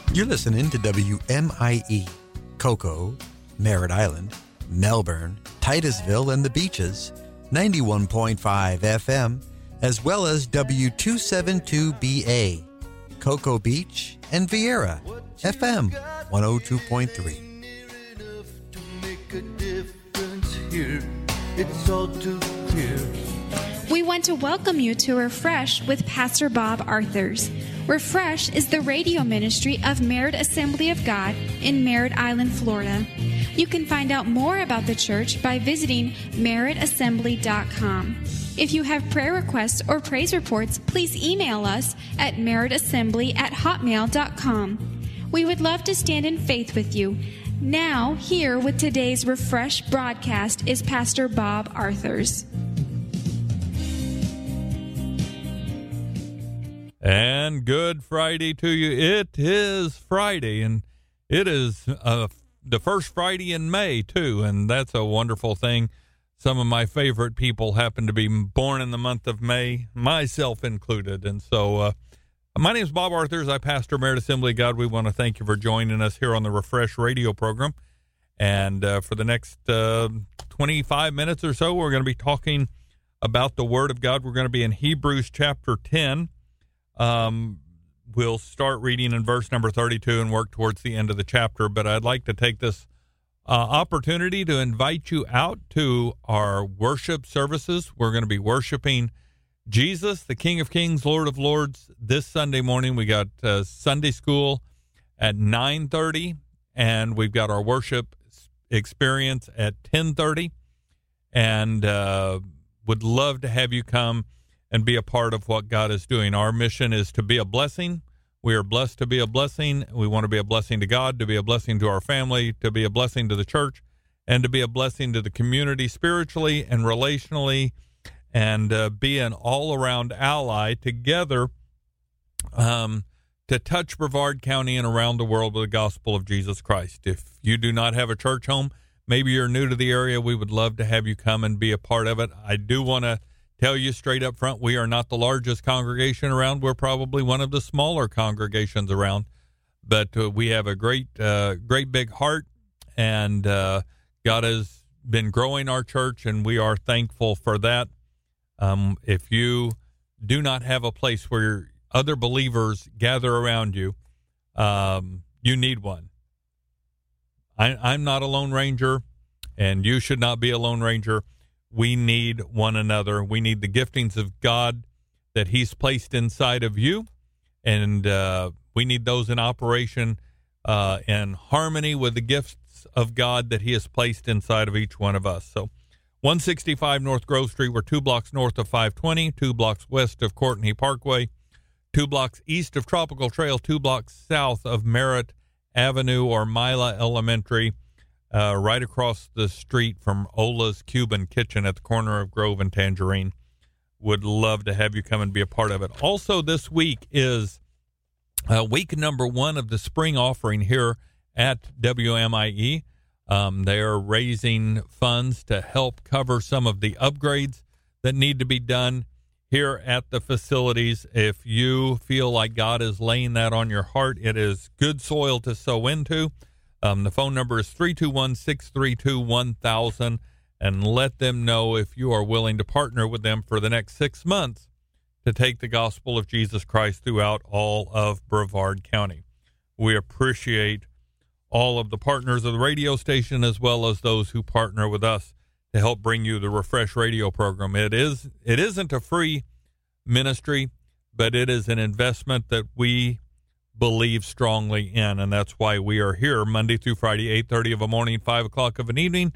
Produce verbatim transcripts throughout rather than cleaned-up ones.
You're listening to W M I E, Cocoa, Merritt Island, Melbourne, Titusville, and the Beaches, ninety-one point five F M, as well as W two seventy-two B A, Cocoa Beach, and Vieira, F M one oh two point three. It's all too clear. We want to welcome you to Refresh with Pastor Bob Arthurs. Refresh is the radio ministry of Merritt Assembly of God in Merritt Island, Florida. You can find out more about the church by visiting merritt assembly dot com. If you have prayer requests or praise reports, please email us at merritt assembly at hotmail dot com. We would love to stand in faith with you. Now, here with today's Refresh broadcast is Pastor Bob Arthurs. And good Friday to you. It is Friday, and it is uh, the first Friday in May, too, and that's a wonderful thing. Some of my favorite people happen to be born in the month of May, myself included. And so uh, my name is Bob Arthurs. I pastor Merritt Assembly of God. We want to thank you for joining us here on the Refresh radio program. And uh, for the next uh, twenty-five minutes or so, we're going to be talking about the Word of God. We're going to be in Hebrews chapter ten. Um, we'll start reading in verse number thirty-two and work towards the end of the chapter. But I'd like to take this uh, opportunity to invite you out to our worship services. We're going to be worshiping Jesus, the King of Kings, Lord of Lords. This Sunday morning, we got uh, Sunday school at nine thirty, and we've got our worship experience at ten thirty. And uh, would love to have you come and be a part of what God is doing. Our mission is to be a blessing. We are blessed to be a blessing. We want to be a blessing to God, to be a blessing to our family, to be a blessing to the church, and to be a blessing to the community spiritually and relationally, and uh, be an all-around ally together um, to touch Brevard County and around the world with the gospel of Jesus Christ. If you do not have a church home, maybe you're new to the area, we would love to have you come and be a part of it. I do want to tell you straight up front, we are not the largest congregation around. We're probably one of the smaller congregations around, but uh, we have a great, uh, great big heart, and uh, God has been growing our church, and we are thankful for that. Um, if you do not have a place where other believers gather around you, um, you need one. I, I'm not a Lone Ranger, and you should not be a Lone Ranger. We need one another. We need the giftings of God that he's placed inside of you, and uh, we need those in operation uh, in harmony with the gifts of God that he has placed inside of each one of us. So one sixty-five North Grove Street, we're two blocks north of five twenty, two blocks west of Courtney Parkway, two blocks east of Tropical Trail, two blocks south of Merritt Avenue or Mila Elementary, Uh, right across the street from Ola's Cuban Kitchen at the corner of Grove and Tangerine. Would love to have you come and be a part of it. Also, this week is uh, week number one of the spring offering here at W M I E. Um, they are raising funds to help cover some of the upgrades that need to be done here at the facilities. If you feel like God is laying that on your heart, it is good soil to sow into. Um, the phone number is three two one, six three two, one thousand, and let them know if you are willing to partner with them for the next six months to take the gospel of Jesus Christ throughout all of Brevard County. We appreciate all of the partners of the radio station as well as those who partner with us to help bring you the Refresh radio program. It is, it isn't a free ministry, but it is an investment that we believe strongly in, and that's why we are here Monday through Friday, eight thirty of a morning, five o'clock of an evening,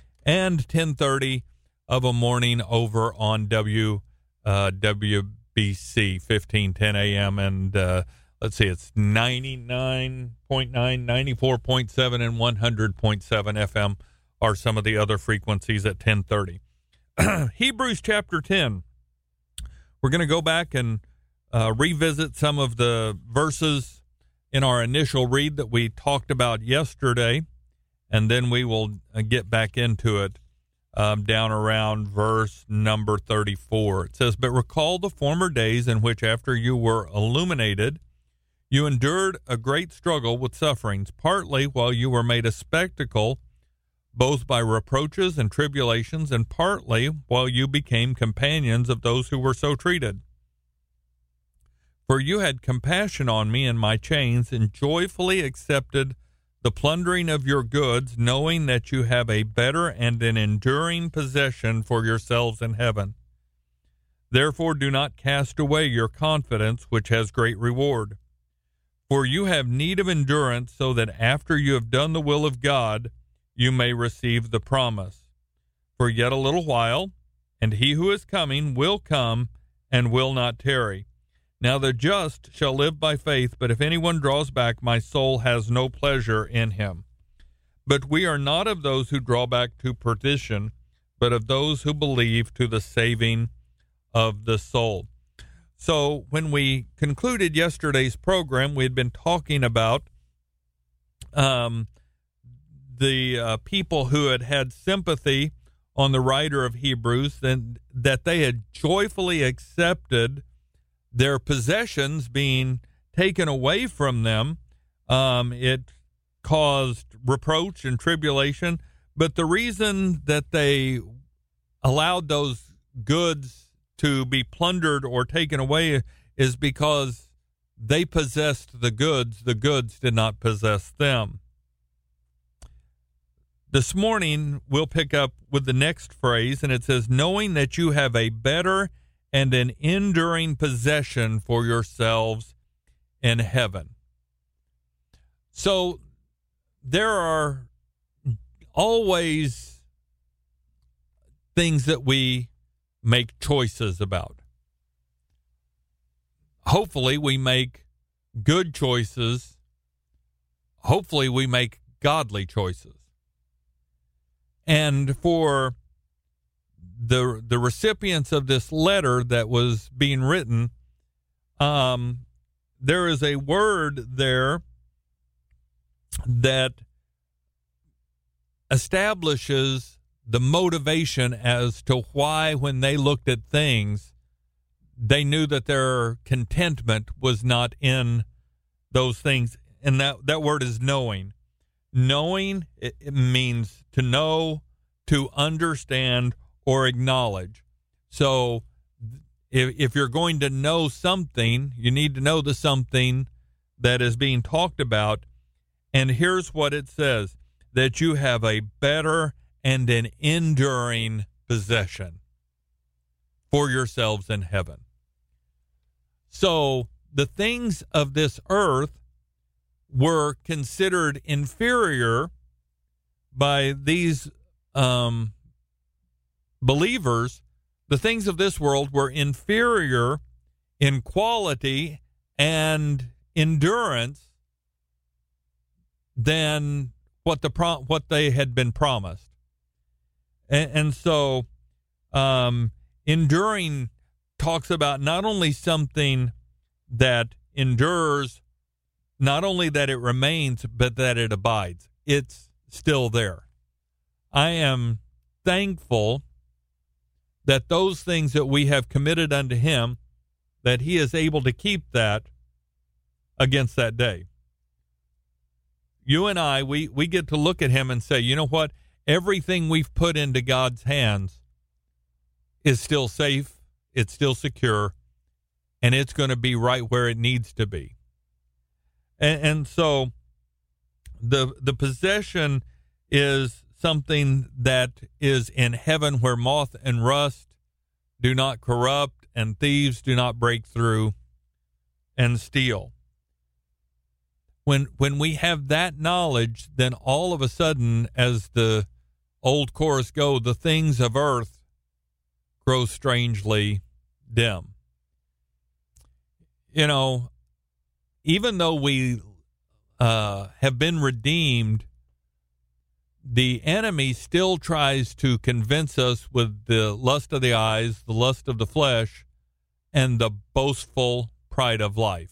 and ten thirty of a morning over on W uh, W B C fifteen ten a.m. and uh, let's see, it's ninety-nine point nine, ninety-four point seven, and one hundred point seven F M are some of the other frequencies at ten thirty. Hebrews chapter ten. We're going to go back and uh, revisit some of the verses in our initial read that we talked about yesterday, and then we will uh, get back into it um, down around verse number thirty-four. It says, "But recall the former days in which after you were illuminated, You endured a great struggle with sufferings, partly while you were made a spectacle, both by reproaches and tribulations, and partly while you became companions of those who were so treated. For you had compassion on me in my chains, and joyfully accepted the plundering of your goods, knowing that you have a better and an enduring possession for yourselves in heaven. Therefore do not cast away your confidence, which has great reward. For you have need of endurance, so that after you have done the will of God, you may receive the promise. For yet a little while, and he who is coming will come and will not tarry. Now the just shall live by faith, but if anyone draws back, my soul has no pleasure in him. But we are not of those who draw back to perdition, but of those who believe to the saving of the soul. So when we concluded yesterday's program, we had been talking about um, the uh, people who had had sympathy on the writer of Hebrews, and that they had joyfully accepted their possessions being taken away from them. Um, it caused reproach and tribulation, but the reason that they allowed those goods to be plundered or taken away is because they possessed the goods. The goods did not possess them. This morning, we'll pick up with the next phrase, and it says, knowing that you have a better and an enduring possession for yourselves in heaven. So there are always things that we make choices about. Hopefully we make good choices. Hopefully we make godly choices. And for the the recipients of this letter that was being written, um, there is a word there that establishes the motivation as to why, when they looked at things, they knew that their contentment was not in those things. And that, that word is knowing. Knowing, it, it means to know, to understand, or acknowledge. So if, if you're going to know something, you need to know the something that is being talked about. And here's what it says, that you have a better and an enduring possession for yourselves in heaven. So the things of this earth were considered inferior by these um, believers. The things of this world were inferior in quality and endurance than what the pro- what they had been promised. And, and so um, enduring talks about not only something that endures, not only that it remains, but that it abides. It's still there. I am thankful that those things that we have committed unto him, that he is able to keep that against that day. You and I, we, we get to look at him and say, you know what? Everything we've put into God's hands is still safe, it's still secure, and it's going to be right where it needs to be. And, and so the the possession is something that is in heaven, where moth and rust do not corrupt and thieves do not break through and steal. When when we have that knowledge, then all of a sudden, as the old chorus go, the things of earth grow strangely dim. You know, even though we uh, have been redeemed, the enemy still tries to convince us with the lust of the eyes, the lust of the flesh, and the boastful pride of life.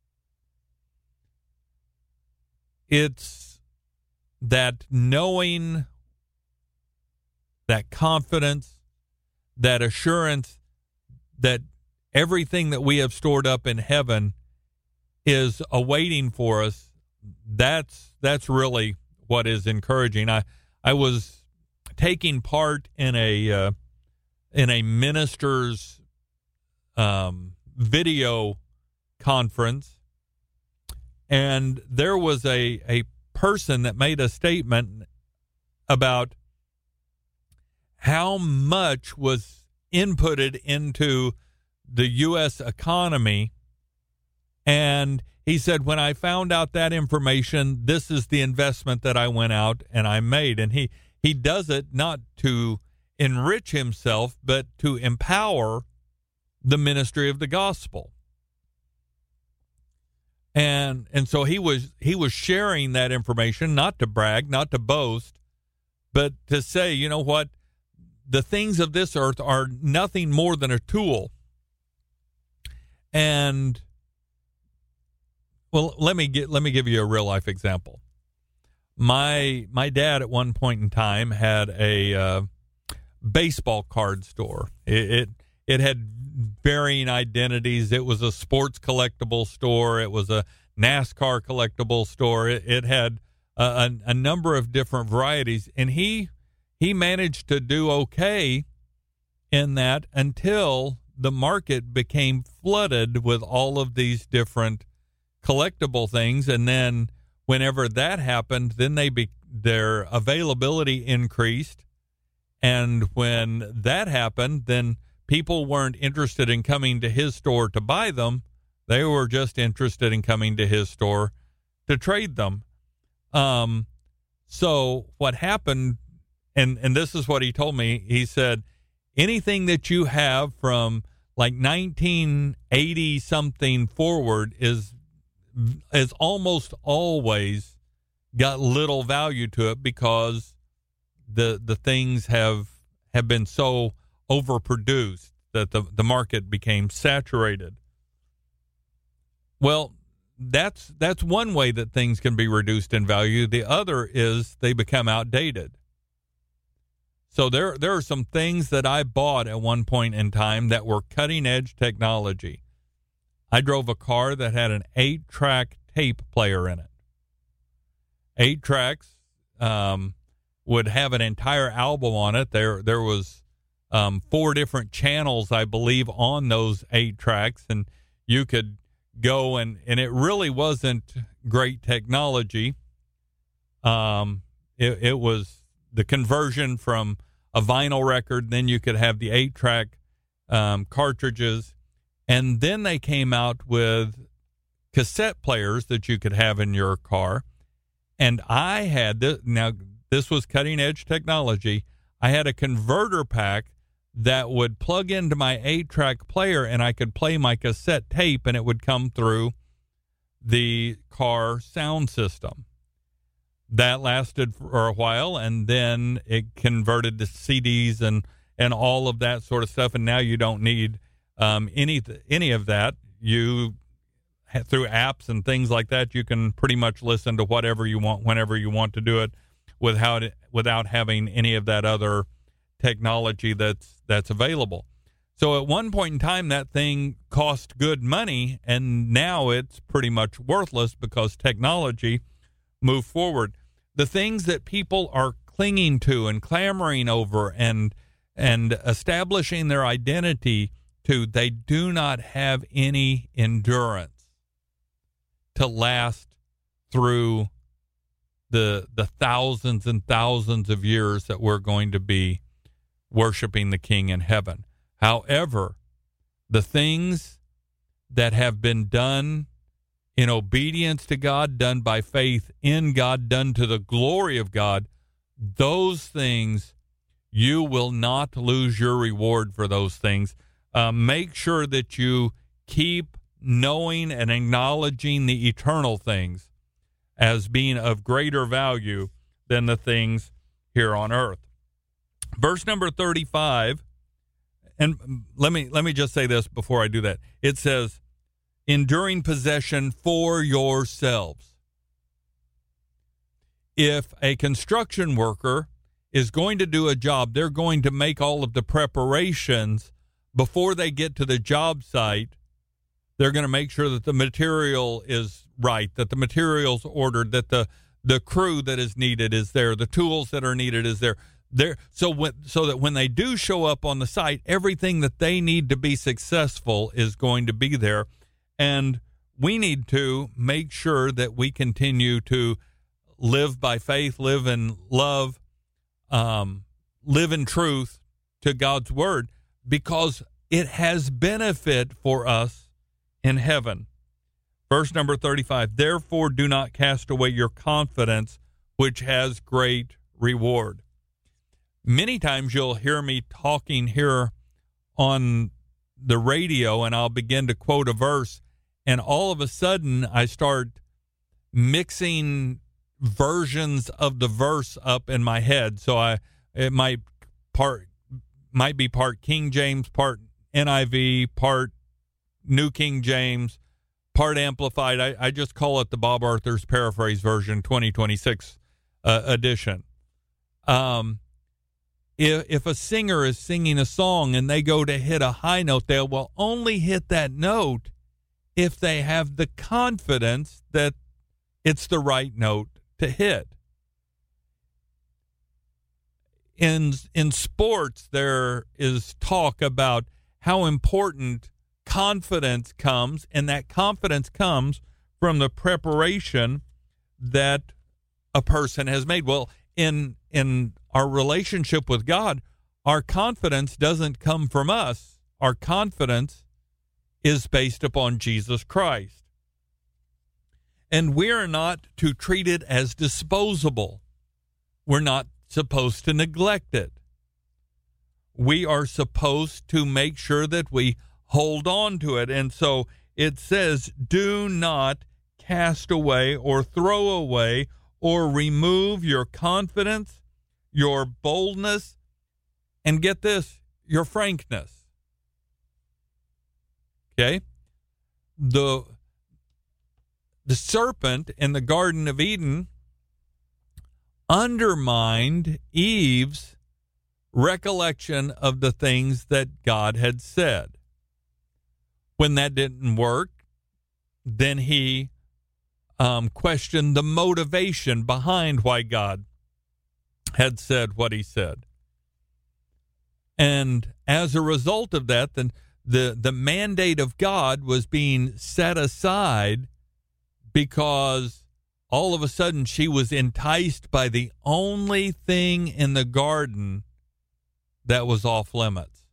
It's that knowing, that confidence, that assurance that everything that we have stored up in heaven is awaiting for us, that's that's really what is encouraging. I I was taking part in a uh, in a minister's um, video conference, and there was a a person that made a statement about how much was inputted into the U S economy. And he said, when I found out that information, this is the investment that I went out and I made. And he, he does it not to enrich himself, but to empower the ministry of the gospel. And and so he was he was sharing that information, not to brag, not to boast, but to say, you know what, the things of this earth are nothing more than a tool. And well, let me get let me give you a real life example. My my dad at one point in time had a uh, baseball card store. It, it it had varying identities. It was a sports collectible store. It was a NASCAR collectible store. It, it had a, a, a number of different varieties, and he he managed to do okay in that until the market became flooded with all of these different collectible things. And then whenever that happened, then they be, their availability increased. And when that happened, then people weren't interested in coming to his store to buy them. They were just interested in coming to his store to trade them. Um, so what happened, and, and this is what he told me, he said, anything that you have from like nineteen eighty something forward is is almost always got little value to it because the the things have have been so overproduced that the, the market became saturated. Well, that's that's one way that things can be reduced in value. The other is they become outdated. So there there are some things that I bought at one point in time that were cutting-edge technology. I drove a car that had an eight-track tape player in it. Eight tracks um, would have an entire album on it. There there was um, four different channels, I believe, on those eight tracks, and you could go and, and it really wasn't great technology. Um, it, it was the conversion from a vinyl record, then you could have the eight-track um, cartridges, and then they came out with cassette players that you could have in your car. And I had this, now this was cutting-edge technology. I had a converter pack that would plug into my eight-track player, and I could play my cassette tape, and it would come through the car sound system. That lasted for a while, and then it converted to C Ds and, and all of that sort of stuff, and now you don't need um, any any of that. You, through apps and things like that, you can pretty much listen to whatever you want whenever you want to do it without without having any of that other technology that's that's available. So at one point in time, that thing cost good money, and now it's pretty much worthless because technology moved forward. The things that people are clinging to and clamoring over and and establishing their identity to, they do not have any endurance to last through the the thousands and thousands of years that we're going to be worshiping the King in heaven. However, the things that have been done in obedience to God, done by faith in God, done to the glory of God, those things, you will not lose your reward for those things. Uh, make sure that you keep knowing and acknowledging the eternal things as being of greater value than the things here on earth. Verse number thirty-five, and let me let me just say this before I do that. It says, enduring possession for yourselves. If a construction worker is going to do a job, they're going to make all of the preparations before they get to the job site. They're going to make sure that the material is right, that the material's ordered, that the, the crew that is needed is there, the tools that are needed is there. There, so when, so that when they do show up on the site, everything that they need to be successful is going to be there. And we need to make sure that we continue to live by faith, live in love, um, live in truth to God's word, because it has benefit for us in heaven. Verse number thirty-five, therefore do not cast away your confidence, which has great reward. Many times you'll hear me talking here on the radio, and I'll begin to quote a verse, and all of a sudden I start mixing versions of the verse up in my head. So I it might part might be part King James, part N I V, part New King James, part Amplified. I, I just call it the Bob Arthur's Paraphrase Version twenty twenty-six uh, edition. Um. If, if a singer is singing a song and they go to hit a high note, they will only hit that note if they have the confidence that it's the right note to hit. In, in sports, there is talk about how important confidence comes, and that confidence comes from the preparation that a person has made. Well, in in our relationship with God, our confidence doesn't come from us. Our confidence is based upon Jesus Christ. And we're not to treat it as disposable. We're not supposed to neglect it. We are supposed to make sure that we hold on to it. And so it says, do not cast away or throw away or remove your confidence, your boldness, and get this, your frankness. Okay? The, the serpent in the Garden of Eden undermined Eve's recollection of the things that God had said. When that didn't work, then he um, questioned the motivation behind why God had said what he said. And as a result of that, then the, the mandate of God was being set aside because all of a sudden she was enticed by the only thing in the garden that was off limits.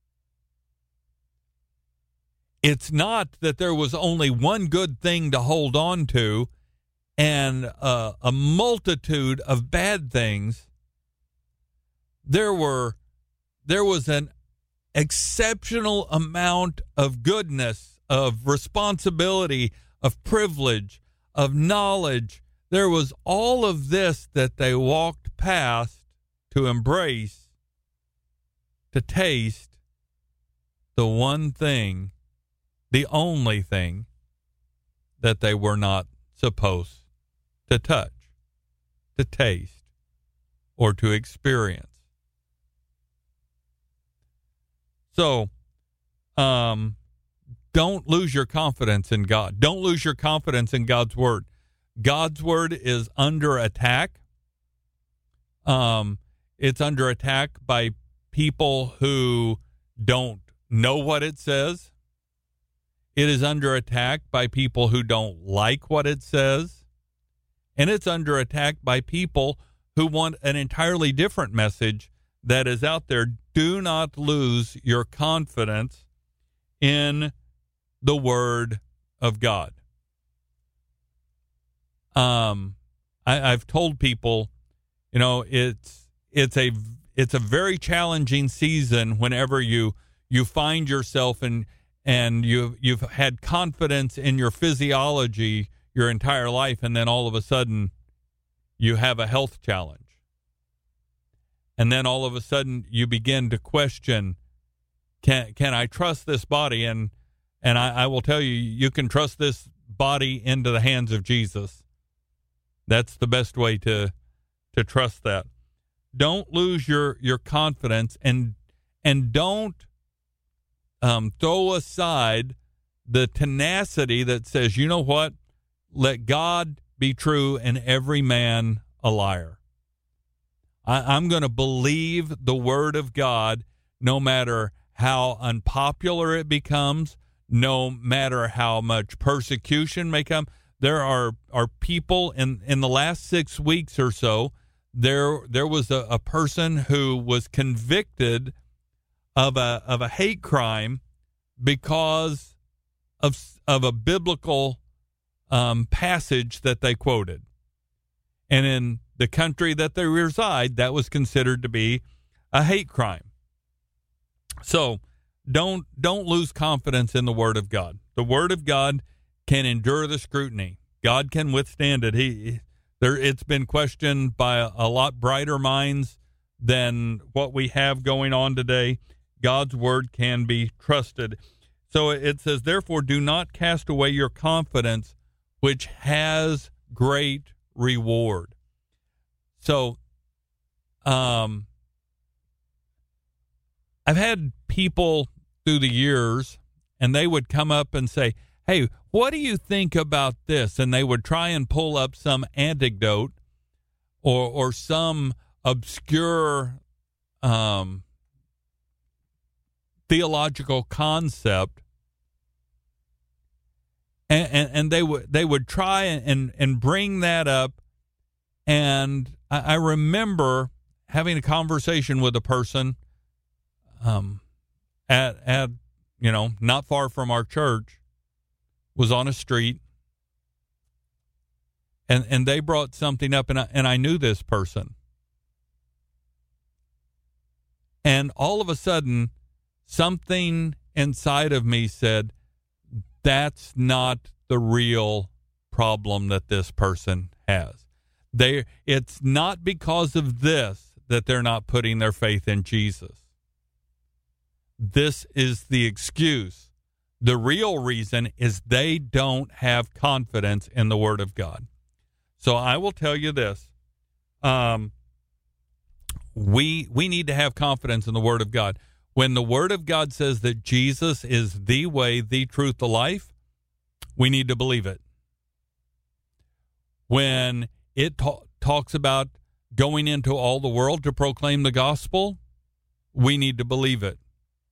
It's not that there was only one good thing to hold on to and uh, a multitude of bad things. There were, there was an exceptional amount of goodness, of responsibility, of privilege, of knowledge. There was all of this that they walked past to embrace, to taste the one thing, the only thing that they were not supposed to touch, to taste, or to experience. So, um, don't lose your confidence in God. Don't lose your confidence in God's word. God's word is under attack. Um, it's under attack by people who don't know what it says. It is under attack by people who don't like what it says. And it's under attack by people who want an entirely different message that is out there. Do not lose your confidence in the Word of God. Um, I, I've told people, you know, it's it's a it's a very challenging season whenever you you find yourself in and you you've had confidence in your physiology your entire life, and then all of a sudden you have a health challenge. And then all of a sudden you begin to question, can can I trust this body? And and I, I will tell you, you can trust this body into the hands of Jesus. That's the best way to to trust that. Don't lose your, your confidence, and and don't um, throw aside the tenacity that says, you know what? Let God be true and every man a liar. I, I'm going to believe the word of God no matter how unpopular it becomes, no matter how much persecution may come. There are, are people in, in the last six weeks or so, there there was a, a person who was convicted of a of a hate crime because of of a biblical um, passage that they quoted. And in the country that they reside, that was considered to be a hate crime. So don't don't lose confidence in the Word of God. The Word of God can endure the scrutiny. God can withstand it. He there it's been questioned by a, a lot brighter minds than what we have going on today. God's word can be trusted. So it says, therefore, do not cast away your confidence, which has great reward. So, um, I've had people through the years, and they would come up and say, hey, what do you think about this? And they would try and pull up some anecdote or or some obscure um, theological concept, and, and, and they would they would try and, and bring that up. And I, I remember having a conversation with a person um, at at you know not far from our church. Was on a street, and and they brought something up, and I, and I knew this person. And all of a sudden, something inside of me said, that's not the real problem that this person has. They, it's not because of this that they're not putting their faith in Jesus. This is the excuse. The real reason is they don't have confidence in the Word of God. So I will tell you this. Um, we we need to have confidence in the Word of God. When the Word of God says that Jesus is the way, the truth, the life, we need to believe it. When it ta- talks about going into all the world to proclaim the gospel, we need to believe it.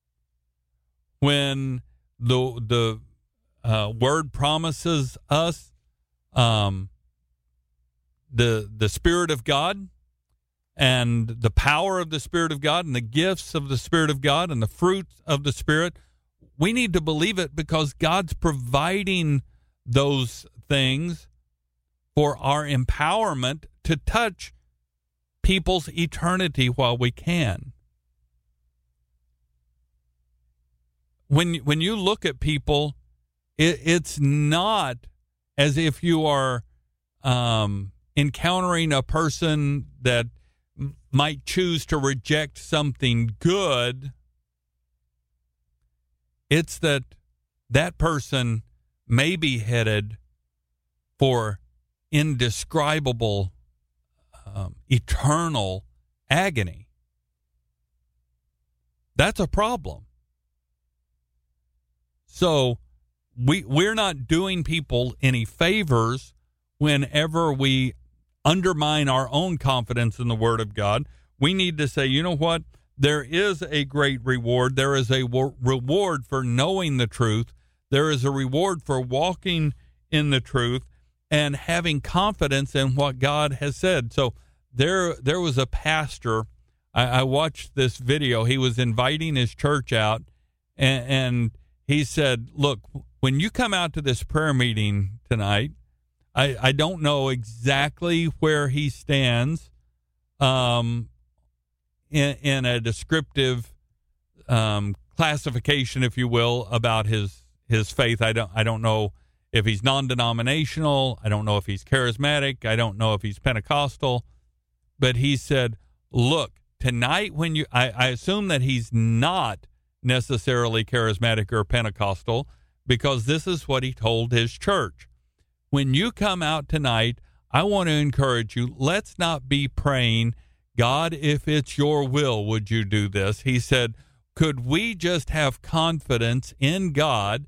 When the the uh, word promises us um, the the Spirit of God and the power of the Spirit of God and the gifts of the Spirit of God and the fruits of the Spirit, we need to believe it because God's providing those things for our empowerment to touch people's eternity while we can. When when you look at people, it, it's not as if you are um, encountering a person that m- might choose to reject something good. It's that that person may be headed for indescribable, um, eternal agony. That's a problem. So we, we're not doing people any favors whenever we undermine our own confidence in the Word of God. We need to say, you know what? There is a great reward. There is a w- reward for knowing the truth. There is a reward for walking in the truth and having confidence in what God has said. So there, there was a pastor. I, I watched this video. He was inviting his church out, and, and he said, look, when you come out to this prayer meeting tonight, I, I don't know exactly where he stands um, in, in a descriptive um, classification, if you will, about his his faith. I don't I don't know if he's non-denominational. I don't know if he's charismatic. I don't know if he's Pentecostal. But he said, look, tonight when you, I, I assume that he's not necessarily charismatic or Pentecostal, because this is what he told his church. When you come out tonight, I want to encourage you, let's not be praying, God, if it's your will, would you do this? He said, could we just have confidence in God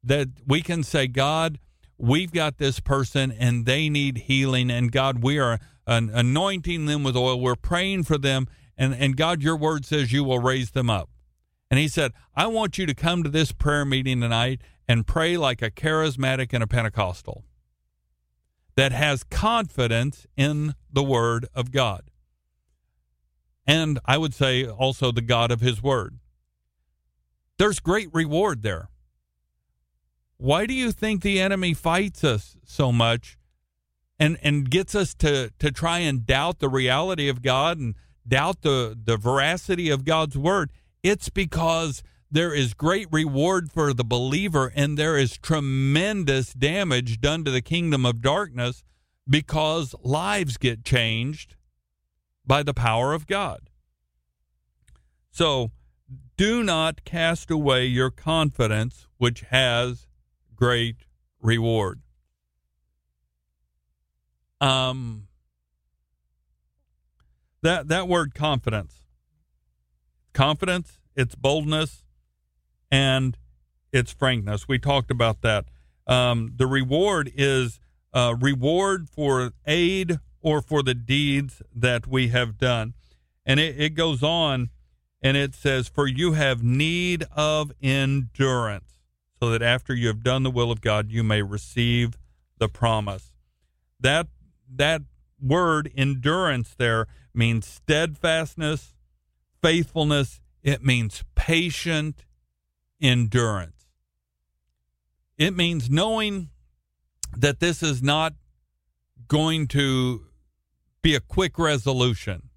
that we can say, God, we've got this person and they need healing, and God, we are uh, anointing them with oil. We're praying for them, and, and God, your word says you will raise them up. And he said, I want you to come to this prayer meeting tonight and pray like a charismatic and a Pentecostal that has confidence in the word of God. And I would say also the God of his word. There's great reward there. Why do you think the enemy fights us so much and, and gets us to, to try and doubt the reality of God and doubt the, the veracity of God's word? It's because there is great reward for the believer, and there is tremendous damage done to the kingdom of darkness because lives get changed by the power of God. So do not cast away your confidence, which has great reward. Um, that that word confidence. Confidence, it's boldness, and it's frankness. We talked about that. Um, the reward is uh, reward for aid or for the deeds that we have done. And it, it goes on, and it says, for you have need of endurance, so that after you have done the will of God, you may receive the promise. That that word endurance there means steadfastness, faithfulness. It means patient endurance. It means knowing that this is not going to be a quick resolution.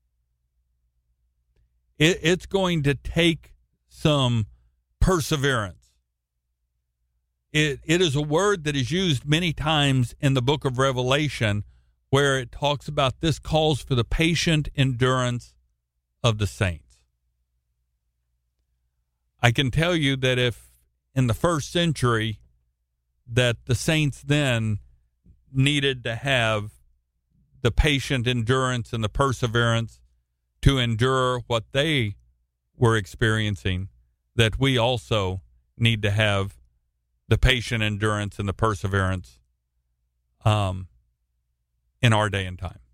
It, it's going to take some perseverance. It, it is a word that is used many times in the book of Revelation, where it talks about this calls for the patient endurance of the saints. I can tell you that if in the first century that the saints then needed to have the patient endurance and the perseverance to endure what they were experiencing, that we also need to have the patient endurance and the perseverance um, in our day and time.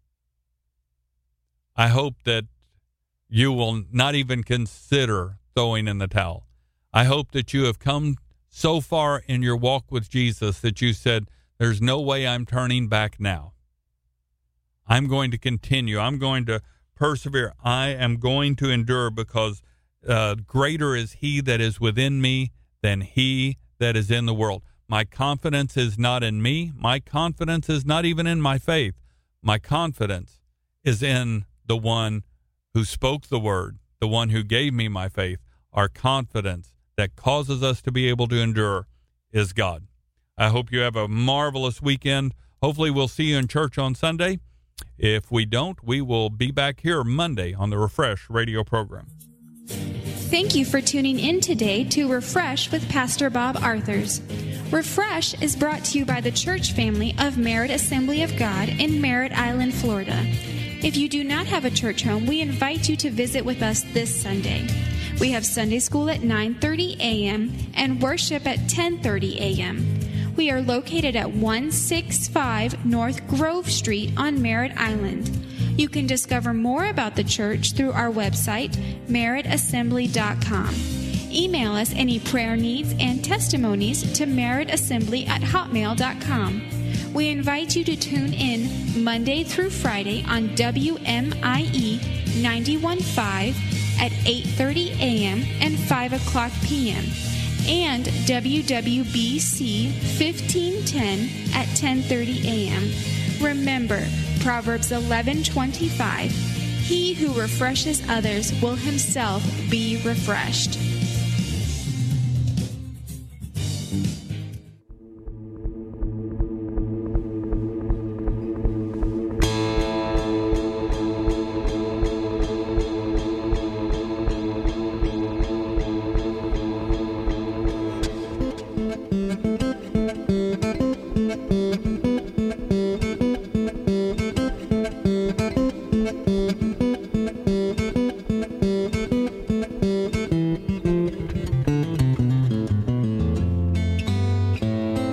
I hope that you will not even consider throwing in the towel. I hope that you have come so far in your walk with Jesus that you said, there's no way I'm turning back now. I'm going to continue. I'm going to persevere. I am going to endure because uh, greater is he that is within me than he that is in the world. My confidence is not in me. My confidence is not even in my faith. My confidence is in the one who spoke the word, the one who gave me my faith. Our confidence that causes us to be able to endure is God. I hope you have a marvelous weekend. Hopefully we'll see you in church on Sunday. If we don't, we will be back here Monday on the Refresh radio program. Thank you for tuning in today to Refresh with Pastor Bob Arthurs. Refresh is brought to you by the church family of Merritt Assembly of God in Merritt Island, Florida. If you do not have a church home, we invite you to visit with us this Sunday. We have Sunday school at nine thirty a.m. and worship at ten thirty a.m. We are located at one sixty-five North Grove Street on Merritt Island. You can discover more about the church through our website, merritt assembly dot com. Email us any prayer needs and testimonies to merrittassembly at hotmail dot com. We invite you to tune in Monday through Friday on W M I E ninety-one point five at eight thirty a.m. and five o'clock p.m. and W W B C fifteen ten at ten thirty a.m. Remember, Proverbs eleven twenty-five, he who refreshes others will himself be refreshed.